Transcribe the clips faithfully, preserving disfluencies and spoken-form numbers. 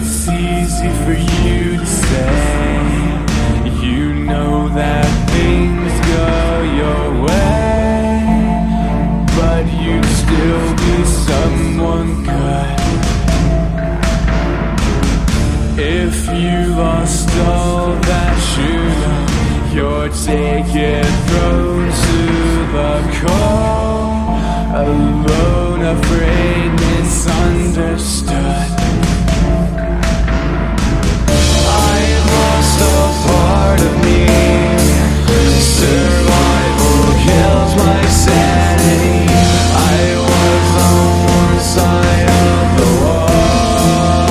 It's easy for you to say. You know that things go your way, but you'd still be someone good if you lost all that you know. Your ticket thrown to the cold, alone, afraid, misunderstood. I've lost a part of me. Survival kills my sanity. I was on one side of the wall.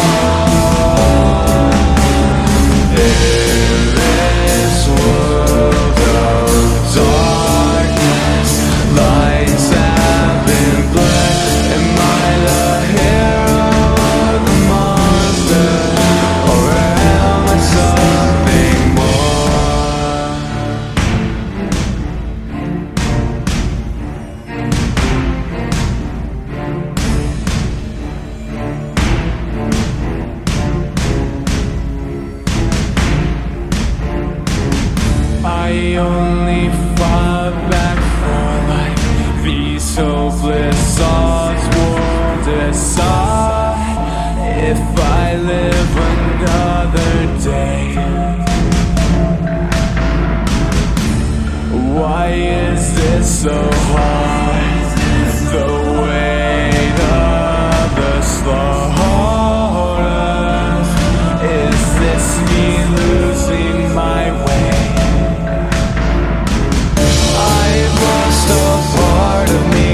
In this world of darkness, lights have been bled. Am I the hero or the monster, or am I something more? I only fought back for life. These hopeless odds won't decide if I live another day. Why is this so hard? The weight of the slaughter. Is this me losing my way? I've lost a part of me.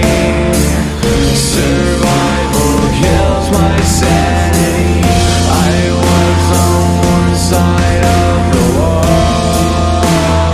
Survival kills my sanity. I was on one side of the wall.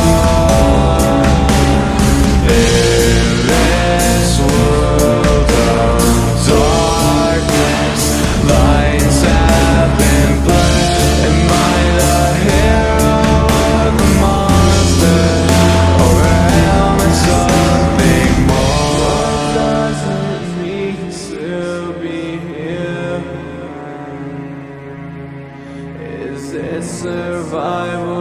In this world of darkness, lights have been blurred. Am I the hero or the monster, or am I something more? What does it mean to be here? Is it survival